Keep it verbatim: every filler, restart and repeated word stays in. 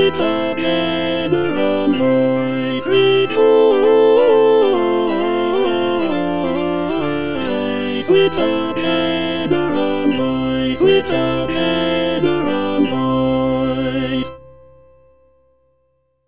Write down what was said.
sweet love gather round my sweet boy. Sweet love gather round my sweet love.